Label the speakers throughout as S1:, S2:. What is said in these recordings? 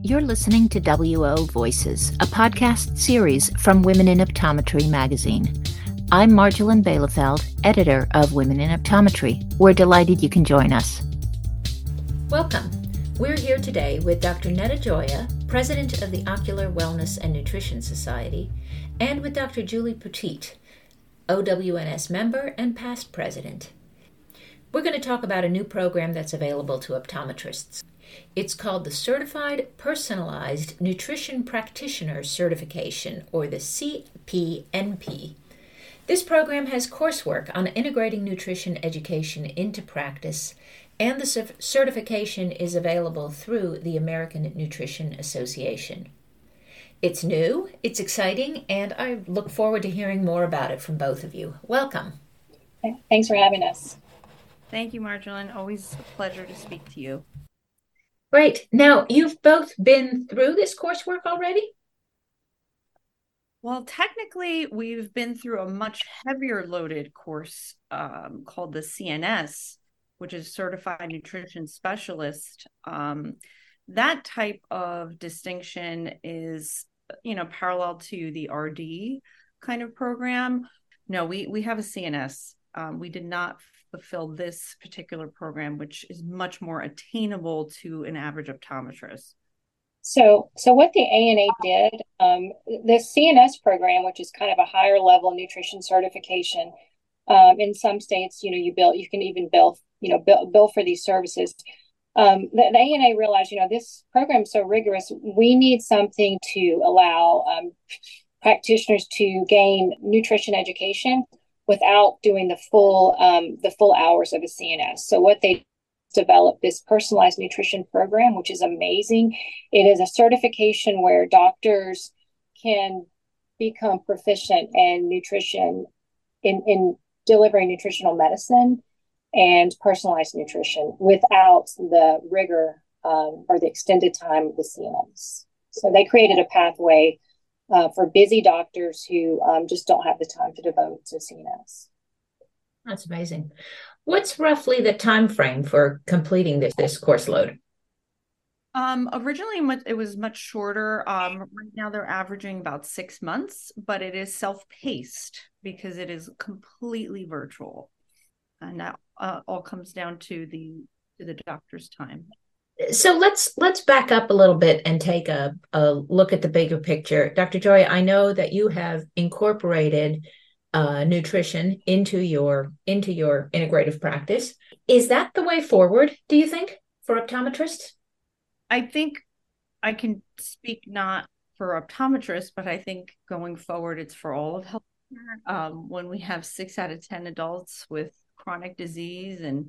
S1: You're listening to WO Voices, a podcast series from Women in Optometry magazine. I'm Marjolin Bielefeld, editor of Women in Optometry. We're delighted you can join us. Welcome. We're here today with Dr. Neda Gioia, president of the Ocular Wellness and Nutrition Society, and with Dr. Julie Poteet, OWNS member and past president. We're going to talk about a new program that's available to optometrists. It's called the Certified Personalized Nutrition Practitioner Certification, or the CPNP. This program has coursework on integrating nutrition education into practice, and the certification is available through the American Nutrition Association. It's new, it's exciting, and I look forward to hearing more about it from both of you. Welcome.
S2: Thanks for having us.
S3: Thank you, Marjolin. Always a pleasure to speak to you.
S1: Great. Now, you've both been through this coursework already?
S3: Well, technically, we've been through a much heavier loaded course called the CNS, which is Certified Nutrition Specialist. That type of distinction is, parallel to the RD kind of program. No, we have a CNS. We did not fulfill this particular program, which is much more attainable to an average optometrist.
S2: So what the ANA did, the CNS program, which is kind of a higher level nutrition certification, in some states, you can even bill for these services. The ANA realized, this program is so rigorous, we need something to allow practitioners to gain nutrition education without doing the full hours of a CNS. So what they developed this personalized nutrition program, which is amazing. It is a certification where doctors can become proficient in nutrition, in delivering nutritional medicine and personalized nutrition without the rigor or the extended time of the CNS. So they created a pathway for busy doctors who just don't have the time to devote to CNS.
S1: That's amazing. What's roughly the time frame for completing this course load?
S3: Originally, it was much shorter. Right now, they're averaging about 6 months, but it is self-paced because it is completely virtual, and that all comes down to the doctor's time.
S1: So let's back up a little bit and take a look at the bigger picture. Dr. Gioia, I know that you have incorporated nutrition into your integrative practice. Is that the way forward, do you think, for optometrists?
S3: I think I can speak not for optometrists, but I think going forward, it's for all of healthcare. When we have 6 out of 10 adults with chronic disease and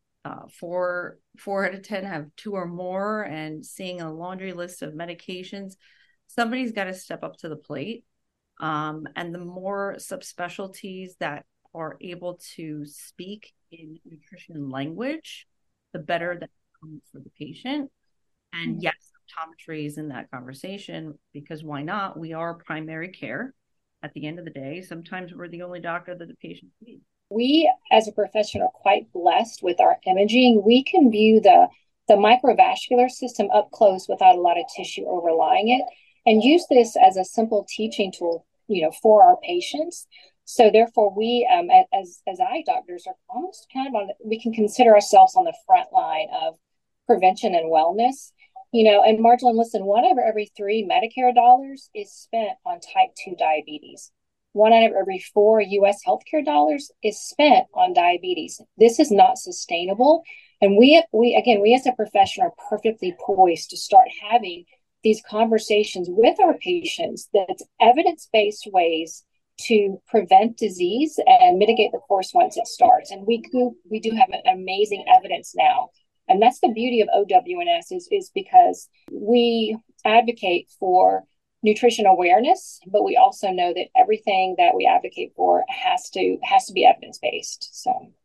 S3: 4 out of 10 have 2 or more, and seeing a laundry list of medications, somebody's got to step up to the plate. And the more subspecialties that are able to speak in nutrition language, the better that becomes for the patient. And yes, optometry is in that conversation because why not? We are primary care. At the end of the day, sometimes we're the only doctor that the patient needs.
S2: We, as a profession, are quite blessed with our imaging. We can view the microvascular system up close without a lot of tissue overlying it, and use this as a simple teaching tool, for our patients. So therefore, we, as eye doctors, are almost kind of we can consider ourselves on the front line of prevention and wellness. And Marjolin, listen, 1 out of every 3 Medicare dollars is spent on type 2 diabetes. 1 out of every 4 U.S. healthcare dollars is spent on diabetes. This is not sustainable. And we as a profession are perfectly poised to start having these conversations with our patients that's evidence-based ways to prevent disease and mitigate the course once it starts. And we do have an amazing evidence now. And that's the beauty of OWNS is because we advocate for nutrition awareness, but we also know that everything that we advocate for has to be evidence-based.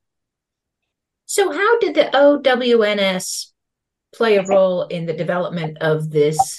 S1: So how did the OWNS play a role in the development of this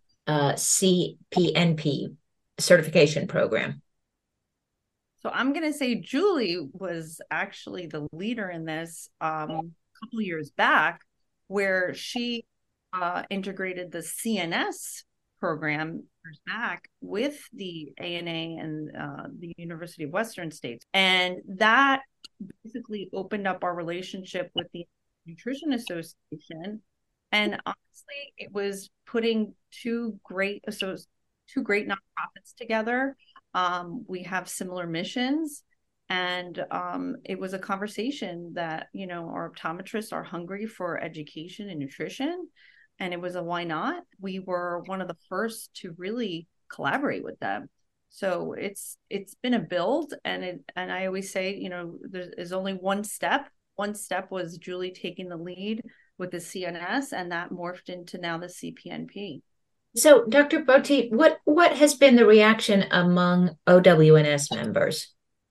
S1: CPNP certification program?
S3: So I'm going to say Julie was actually the leader in this a couple of years back, where she integrated the CNS program years back with the ANA and the University of Western States. And that basically opened up our relationship with the Nutrition Association. And honestly, it was putting two great nonprofits together. We have similar missions. And it was a conversation that, our optometrists are hungry for education and nutrition. And it was a why not? We were one of the first to really collaborate with them. So it's been a build, and I always say, there's only one step. One step was Julie taking the lead with the CNS, and that morphed into now the CPNP.
S1: So, Dr. Botti, what has been the reaction among OWNS members?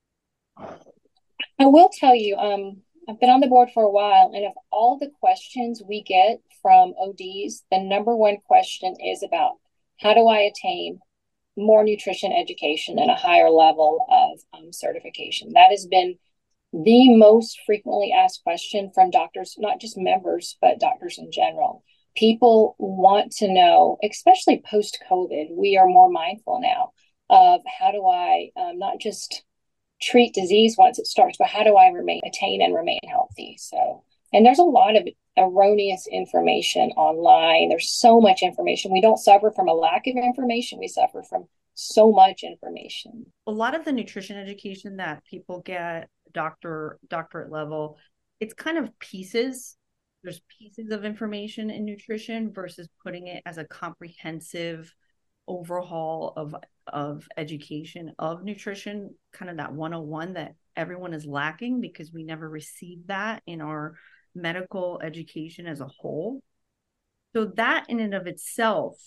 S2: I will tell you, I've been on the board for a while, and of all the questions we get from ODs, the number one question is about how do I attain more nutrition education and a higher level of certification. That has been the most frequently asked question from doctors, not just members, but doctors in general. People want to know, especially post-COVID, we are more mindful now of how do I not just treat disease once it starts, but how do I attain and remain healthy? So, and there's a lot of erroneous information online. There's so much information. We don't suffer from a lack of information. We suffer from so much information.
S3: A lot of the nutrition education that people get doctorate level, it's kind of pieces. There's pieces of information in nutrition versus putting it as a comprehensive overhaul of education of nutrition, kind of that 101 that everyone is lacking because we never received that in our medical education as a whole. So that in and of itself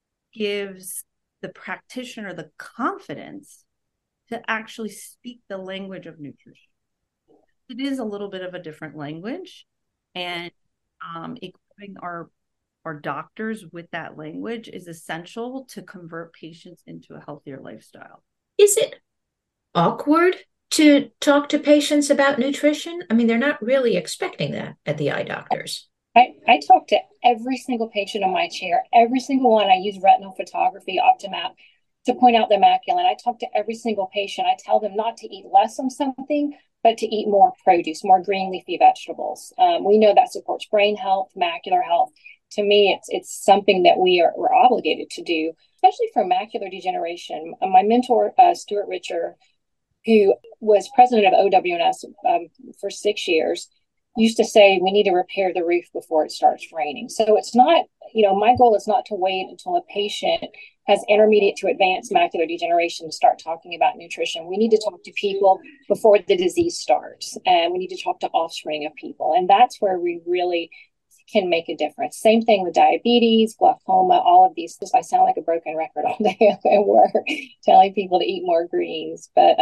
S3: gives the practitioner the confidence to actually speak the language of nutrition. It is a little bit of a different language, and equipping our doctors with that language is essential to convert patients into a healthier lifestyle.
S1: Is it awkward to talk to patients about nutrition? I mean, they're not really expecting that at the eye doctors.
S2: I talk to every single patient in my chair, every single one. I use retinal photography, Optomap, to point out the macula. And I talk to every single patient. I tell them not to eat less of something, but to eat more produce, more green leafy vegetables. We know that supports brain health, macular health. To me, it's something that we're obligated to do, especially for macular degeneration. My mentor, Stuart Richer, who was president of OWNS for 6 years, used to say we need to repair the roof before it starts raining. So it's not, my goal is not to wait until a patient has intermediate to advanced macular degeneration to start talking about nutrition. We need to talk to people before the disease starts, and we need to talk to offspring of people. And that's where we really can make a difference. Same thing with diabetes, glaucoma, all of these. I sound like a broken record all day at work, telling people to eat more greens. But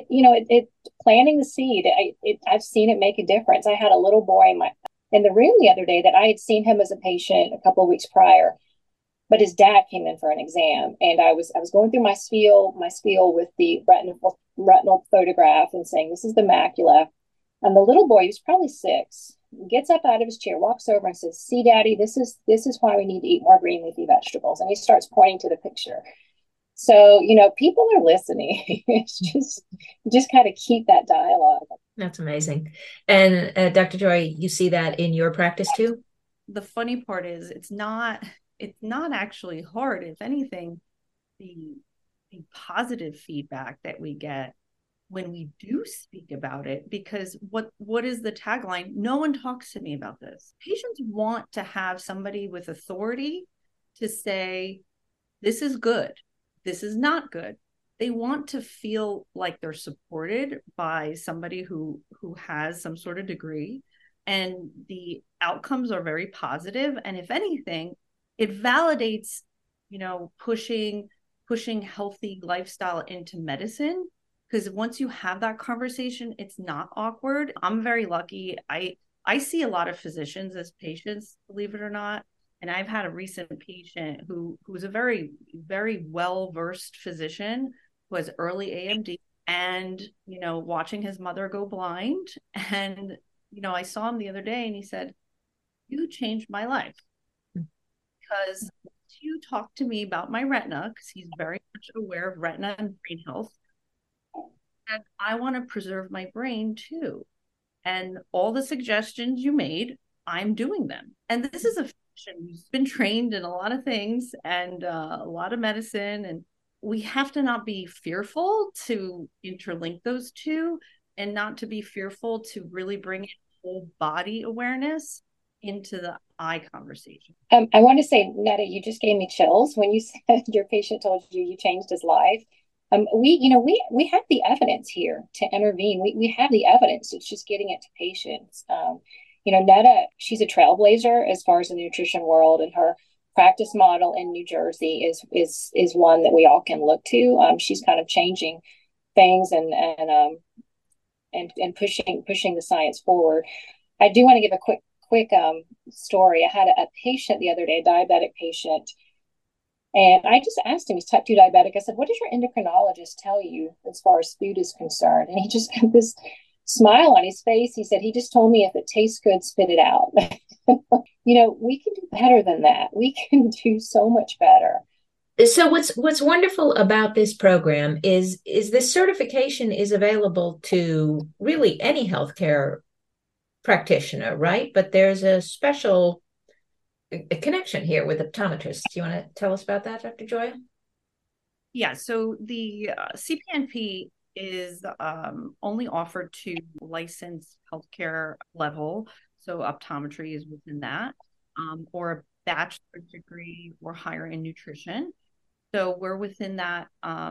S2: it planting the seed. I've seen it make a difference. I had a little boy in the room the other day that I had seen him as a patient a couple of weeks prior, but his dad came in for an exam, and I was going through my spiel with the retinal photograph and saying this is the macula, and the little boy, who's probably 6, gets up out of his chair, walks over and says, "See, Daddy, this is why we need to eat more green leafy vegetables." And he starts pointing to the picture. So, people are listening. It's just kind of keep that dialogue.
S1: That's amazing. And Dr. Joy, you see that in your practice too?
S3: The funny part is it's not actually hard. If anything, the positive feedback that we get when we do speak about it, because what is the tagline? No one talks to me about this. Patients want to have somebody with authority to say, this is good, this is not good. They want to feel like they're supported by somebody who has some sort of degree, and the outcomes are very positive. And if anything, it validates, pushing healthy lifestyle into medicine. Because once you have that conversation, it's not awkward. I'm very lucky. I see a lot of physicians as patients, believe it or not. And I've had a recent patient who was a very, very well-versed physician who has early AMD and, watching his mother go blind. And, I saw him the other day and he said, "You changed my life." because you talk to me about my retina, because he's very much aware of retina and brain health, and I want to preserve my brain too. And all the suggestions you made, I'm doing them. And this is a physician who's been trained in a lot of things and a lot of medicine. And we have to not be fearful to interlink those two, and not to be fearful to really bring in whole body awareness into the eye conversation.
S2: I want to say, Netta, you just gave me chills when you said your patient told you changed his life. We have the evidence here to intervene. We have the evidence. It's just getting it to patients. Netta, she's a trailblazer as far as the nutrition world, and her practice model in New Jersey is one that we all can look to. She's kind of changing things and pushing the science forward. I do want to give a quick story. I had a patient the other day, a diabetic patient, and I just asked him, he's type 2 diabetic. I said, what does your endocrinologist tell you as far as food is concerned? And he just got this smile on his face. He said, he just told me if it tastes good, spit it out. We can do better than that. We can do so much better.
S1: So what's wonderful about this program is this certification is available to really any healthcare practitioner, right? But there's a special connection here with optometrists. Do you want to tell us about that, Dr. Joya?
S3: Yeah, so the CPNP is only offered to licensed healthcare level. So optometry is within that, or a bachelor's degree or higher in nutrition. So we're within that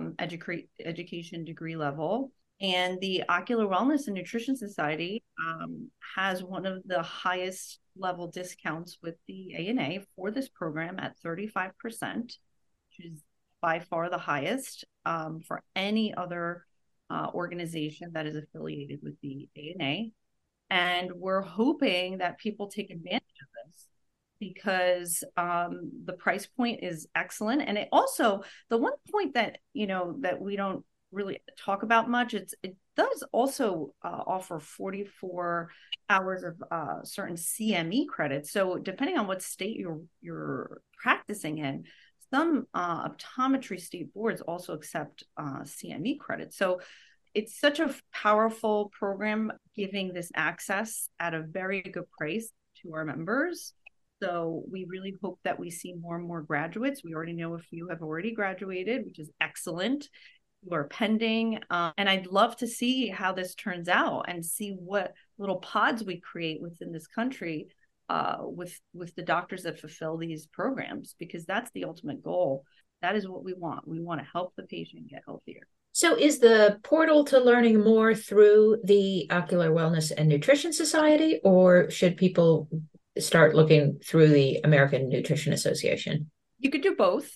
S3: education degree level. And the Ocular Wellness and Nutrition Society has one of the highest level discounts with the ANA for this program at 35%, which is by far the highest for any other organization that is affiliated with the ANA. And we're hoping that people take advantage of this, because the price point is excellent. And it also, the one point that, that we don't really talk about much, it does also offer 44 hours of certain CME credits. So depending on what state you're practicing in, some optometry state boards also accept CME credits. So it's such a powerful program, giving this access at a very good price to our members. So we really hope that we see more and more graduates. We already know a few have already graduated, which is excellent. We're pending. And I'd love to see how this turns out and see what little pods we create within this country with the doctors that fulfill these programs, because that's the ultimate goal. That is what we want. We want to help the patient get healthier.
S1: So is the portal to learning more through the Ocular Wellness and Nutrition Society, or should people start looking through the American Nutrition Association?
S3: You could do both.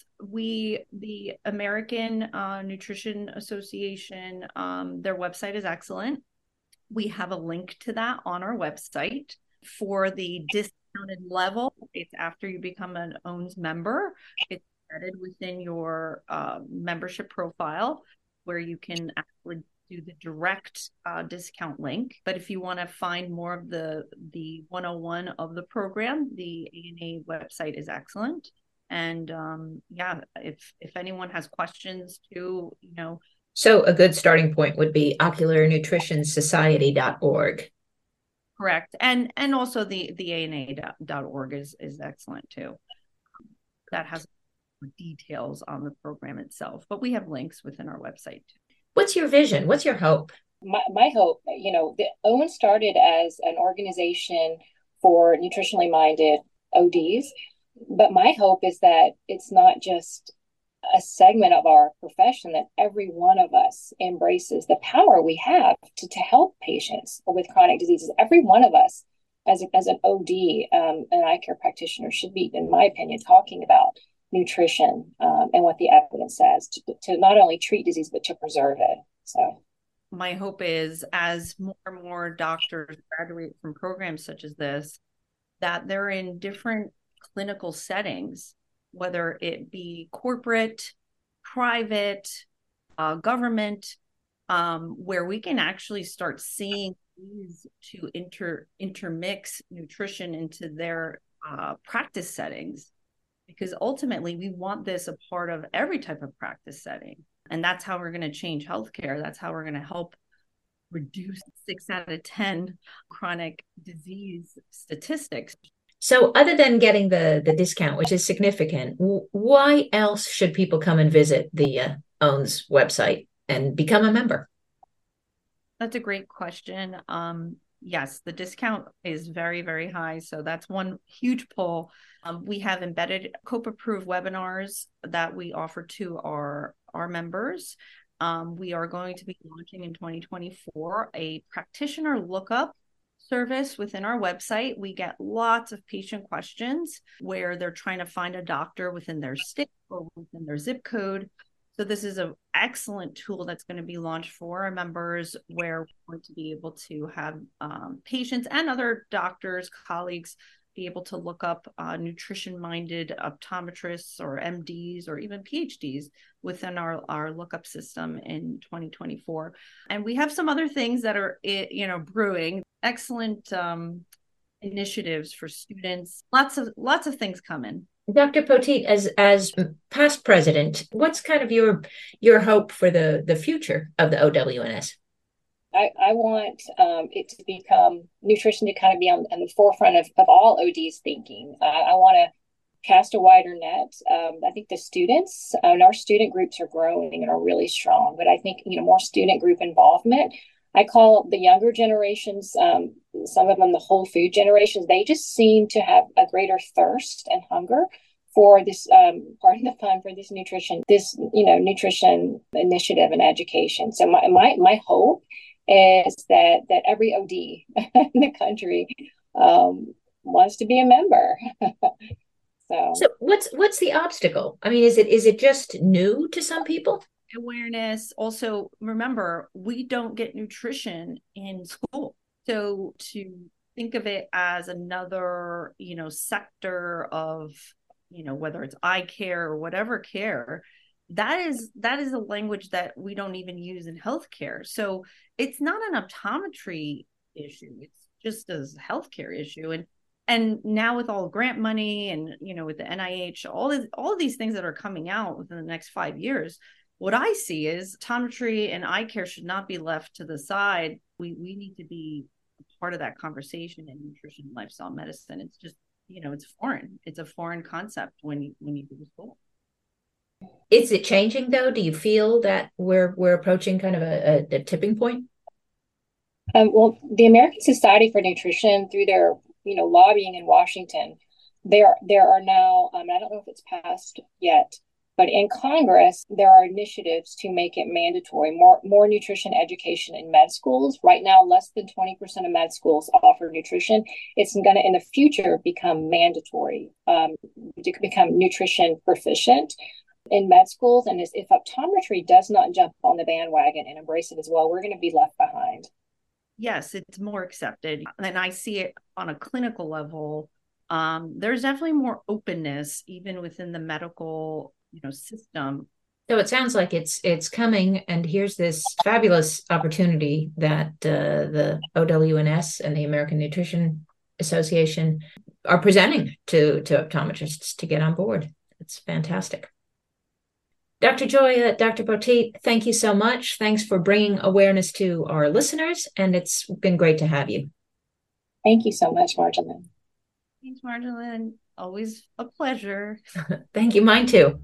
S3: The American Nutrition Association, their website is excellent. We have a link to that on our website. For the discounted level, it's after you become an OWNS member. It's embedded within your membership profile, where you can actually do the direct discount link. But if you want to find more of the 101 of the program, the ANA website is excellent. And if anyone has questions too,
S1: So a good starting point would be ocularnutritionsociety.org.
S3: Correct. And also the ANA.org is excellent too. That has details on the program itself, but we have links within our website too.
S1: What's your vision? What's your hope?
S2: My hope, the OWN started as an organization for nutritionally minded ODs, but my hope is that it's not just a segment of our profession, that every one of us embraces the power we have to help patients with chronic diseases. Every one of us as an OD, an eye care practitioner, should be, in my opinion, talking about nutrition and what the evidence says to not only treat disease, but to preserve it. So
S3: my hope is, as more and more doctors graduate from programs such as this, that they're in different clinical settings, whether it be corporate, private, government, where we can actually start seeing ways to intermix nutrition into their practice settings. because ultimately we want this a part of every type of practice setting. And that's how we're going to change healthcare. That's how we're going to help reduce 6 out of 10 chronic disease statistics.
S4: So other than getting the discount, which is significant, why else should people come and visit the OWNS website and become a member?
S3: That's a great question. Yes, the discount is very, very high. So that's one huge pull. We have embedded COPE-approved webinars that we offer to our members. We are going to be launching in 2024 a practitioner lookup service within our website. We get lots of patient questions where they're trying to find a doctor within their state or within their zip code. So this is an excellent tool that's going to be launched for our members, where we're going to be able to have patients and other doctors, colleagues, be able to look up nutrition-minded optometrists or MDs or even PhDs within our lookup system in 2024. And we have some other things that are, brewing. Excellent initiatives for students. Lots of things coming.
S4: Dr. Poteat, as past president, what's kind of your hope for the future of the OWNS?
S2: I want it to become nutrition to kind of be on the forefront of all ODs thinking. I want to cast a wider net. I think the students and our student groups are growing and are really strong, but I think more student group involvement. I call the younger generations, some of them the whole food generations, they just seem to have a greater thirst and hunger for this part of the fun for this nutrition initiative and education. So my hope is that every OD in the country wants to be a member. So
S4: what's the obstacle? I mean, is it just new to some people?
S3: Awareness. Also, remember, we don't get nutrition in school. So to think of it as another, sector of, whether it's eye care or whatever care, that is a language that we don't even use in healthcare. So it's not an optometry issue. It's just a healthcare issue. And now with all grant money and, with the NIH, all of these things that are coming out within the next 5 years, what I see is optometry and eye care should not be left to the side. We need to be a part of that conversation in nutrition and lifestyle medicine. It's just, it's foreign. It's a foreign concept when you go to school.
S4: Is it changing though? Do you feel that we're approaching kind of a tipping point?
S2: Well, the American Society for Nutrition, through their lobbying in Washington, there are now I don't know if it's passed yet, but in Congress, there are initiatives to make it mandatory, more nutrition education in med schools. Right now, less than 20% of med schools offer nutrition. It's going to, in the future, become mandatory to become nutrition proficient in med schools. And if optometry does not jump on the bandwagon and embrace it as well, we're going to be left behind.
S3: Yes, it's more accepted. And I see it on a clinical level. There's definitely more openness, even within the medical system.
S4: So it sounds like it's coming, and here's this fabulous opportunity that the OWNS and the American Nutrition Association are presenting to optometrists to get on board. It's fantastic. Dr. Joy, Dr. Poteat, thank you so much. Thanks for bringing awareness to our listeners, and it's been great to have you.
S2: Thank you so much, Marjolin.
S3: Thanks, Marjolin. Always a pleasure.
S4: Thank you. Mine too.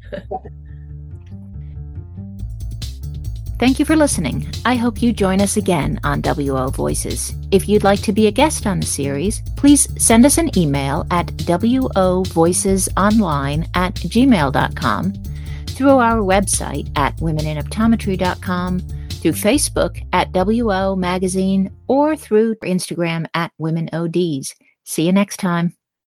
S1: Thank you for listening. I hope you join us again on WO Voices. If you'd like to be a guest on the series, please send us an email at wovoicesonline@gmail.com, through our website at womeninoptometry.com, through Facebook at WO Magazine, or through Instagram at WomenODs. See you next time.